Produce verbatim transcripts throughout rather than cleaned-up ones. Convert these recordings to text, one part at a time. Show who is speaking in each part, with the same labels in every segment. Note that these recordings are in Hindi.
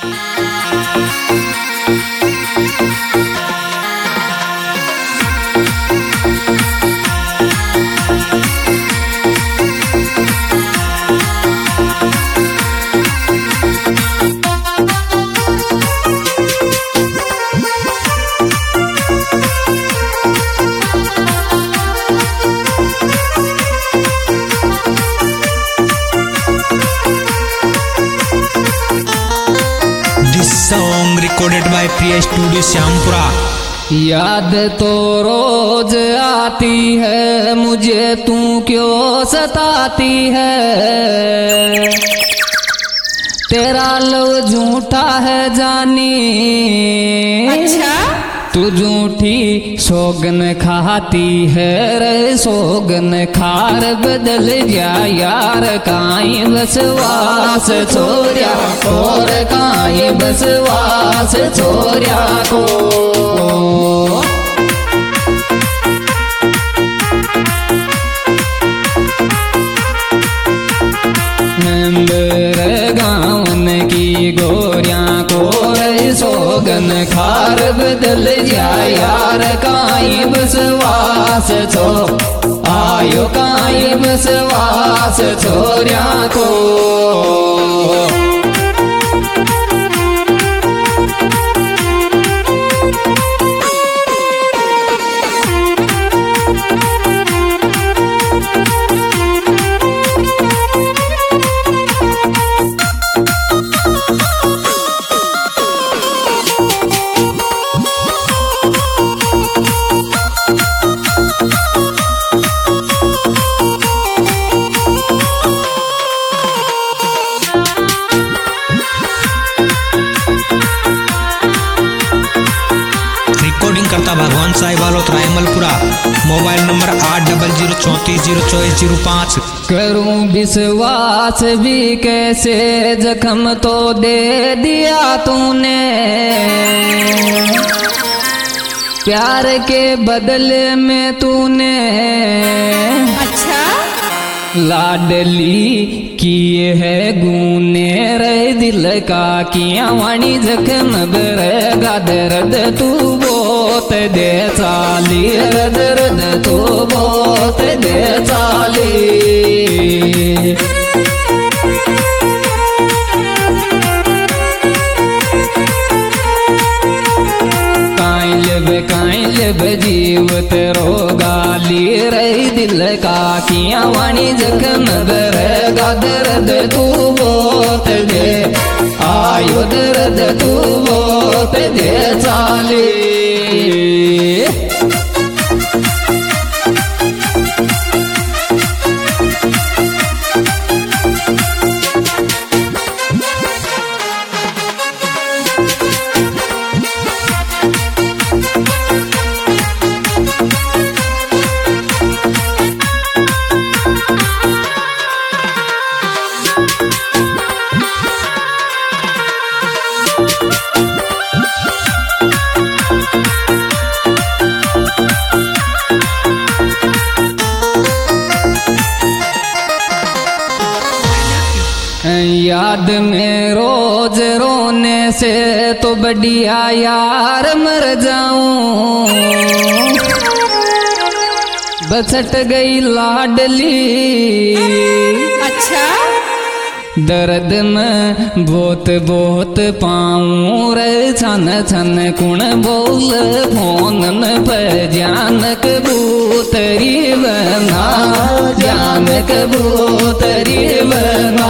Speaker 1: Song recorded by Priya Studio Syampura।
Speaker 2: याद तो रोज आती है मुझे, तू क्यों सताती है। तेरा लव झूठा है जानी,
Speaker 3: अच्छा
Speaker 2: तू झूठी सोगन खाती है रे। सोगन खार बदल जा यार, काई बसवास छोरिया और काई बसवास छोरिया को। नंबर गाँवन की गोरिया को सोगन खार बदल जा यार, काई बसवास छो आयो काई बसवास छोरिया को।
Speaker 1: रिकॉर्डिंग करता भगवान साहिब वालोत रायमलपुरा। मोबाइल नंबर आठ डबल जीरो चौंतीस जीरो चौबीस जीरो पाँच।
Speaker 2: करूं विश्वास भी कैसे, जख्म तो दे दिया तूने। प्यार के बदले में तूने
Speaker 3: अच्छा
Speaker 2: लाडली किए है गूने रे। दिल का किया वाणी जख्म बरेगा दर्द तू बहुत दे चाली, दर्द तू बहुत दे चाली। काइल जीवत रोगाली रही, दिल का किया वाणी जख्म बरेगा दर्द तू बहुत दे आयो, दर्द तू बहुत दे चाली। याद में रोज रोने से तो बढ़िया यार मर जाऊं। बसट गई लाडली
Speaker 3: अच्छा
Speaker 2: दर्द में बहुत बहुत पाऊं रे। छन छन कुण बोल फोन पे जान कबूतरी बना, जान कबूतरी बना।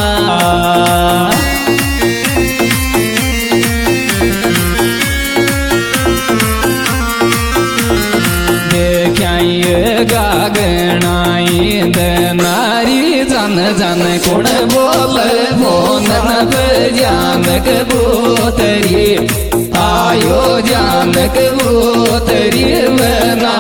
Speaker 2: गागनाई नारी जन जन कुण बोल फोन पे जान कबूतरी आयो, जान कबूतरी बना।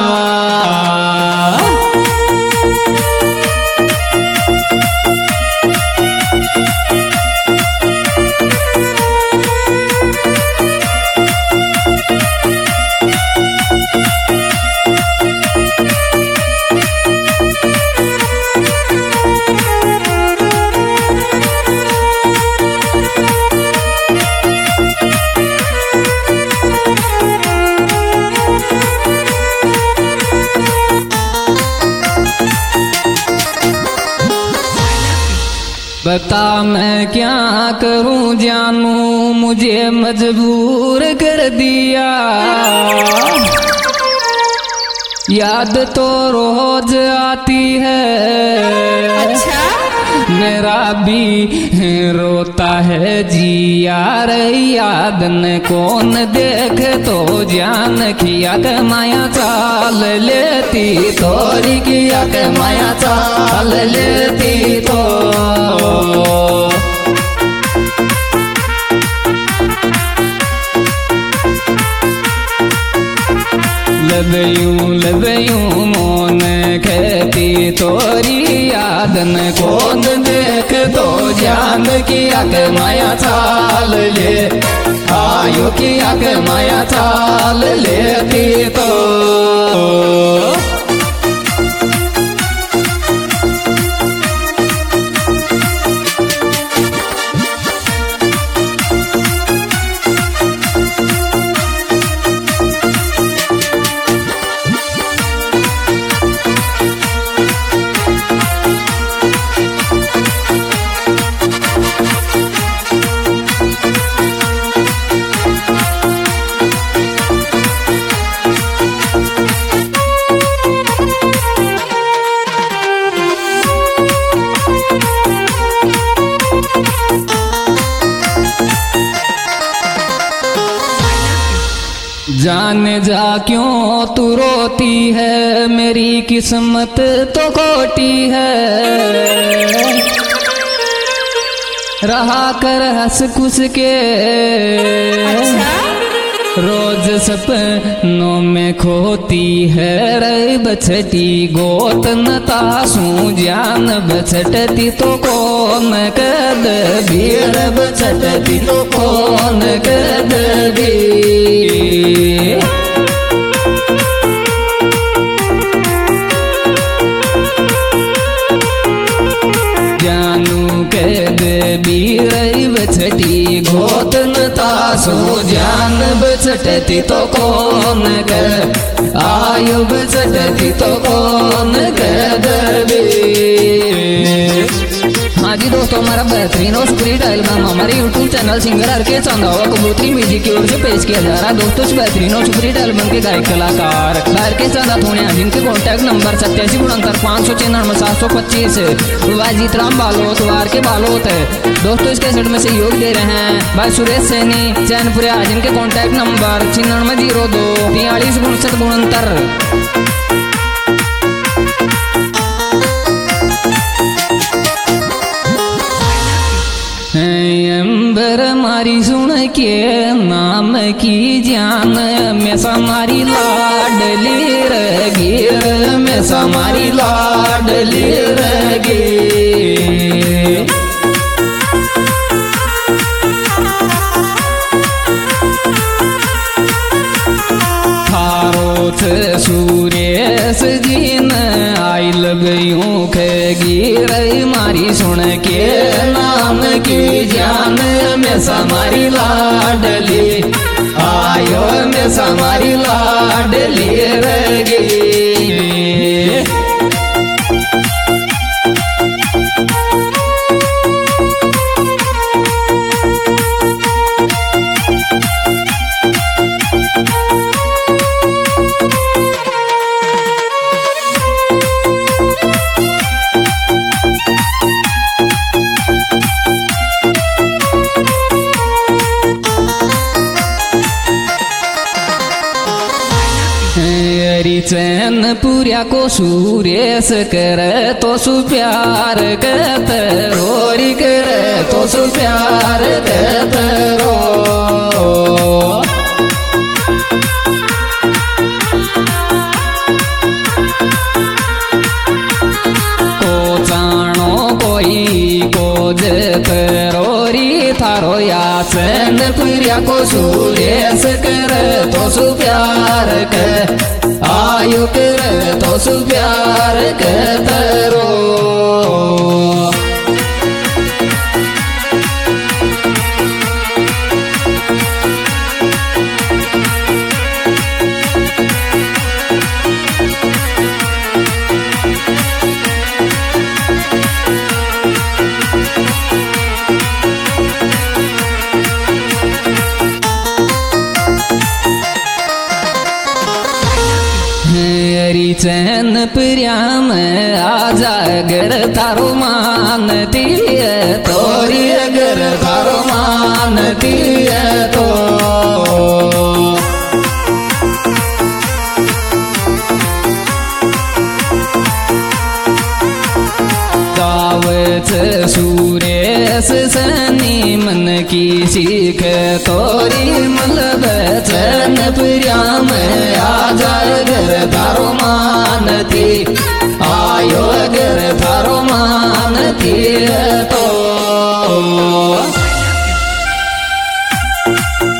Speaker 2: बता मैं क्या करूं जानू, मुझे मजबूर कर दिया। याद तो रोज आती है,
Speaker 3: अच्छा
Speaker 2: मेरा भी रोता है जी यार। याद न कौन देख तो जान, किया के माया चाल लेती तोरी, किया के माया चाल लेती तो। लबयूं लबयूं मोन कहती तोरी, याद न कौन देख तो जान, किया के माया चाल ले आयो, किया के माया चाल लेती तो। जाने जा क्यों तू रोती है, मेरी किस्मत तो खोटी है। रहा कर हंस खुश के,
Speaker 3: अच्छा
Speaker 2: रोज सपनों में खोती है रे बछटी। गोत न तासू जान बछटती तो कौन कद भीर, बछटती तो कौन कद भी। जानू कद बीर बछटी, गोत न तासू जान बछटती तो कौन कर आयु, बछटती तो कौन कर दे। हाँ जी दोस्तों, हमारा बेहतरीन और सुपरहिट एल्बम हमारे YouTube channel singer R K Chandawa कबूतरी म्यूजिक की ओर से पेश किया जा रहा है। दोस्तों, इस बेहतरीन और सुपरहिट एल्बम के गायक कलाकार आर के चंदा थोड़े, जिनके कॉन्टैक्ट नंबर सत्तासी गुणहत्तर पाँच सौ छियानवे सात सौ पच्चीस वाजीत राम बालोत वार के बालोत है। दोस्तों, इस कैसेट में सहयोग दे रहे हैं भाई सुरेश सैनी चैनपुरिया, जिनके कॉन्टैक्ट नंबर छिन्नवे जीरो दो तियालीस उनसठ उनहत्तर। अंबर मारी सुन के नाम की जान, में समारी लाडली रगी, में समारी लाडली रगी। सूर्यस जीन आई लबयूं खेगी रही मारी सुन के नाम की जान, में समारी लाडली आयो, में समारी लाडली रगी। चैन पूरिया को सूर्यस करे तो सु प्यार कहते रोरी करे तो सु प्यार कहते रो। को जानो कोई को जत रोरी थारो या चैन पूरिया को सूर्यस करे तो सु प्यार कह आयु करे तो सु प्यार कहते रो। सन प्रियाम आजा गर थारो मानती है तोरी अगर थारो मानती है तो सूर्यस सनी मन की सीख तोरी मलबचन प्रियाम आजा गर थारो मानती आयो गर थारो मानती तो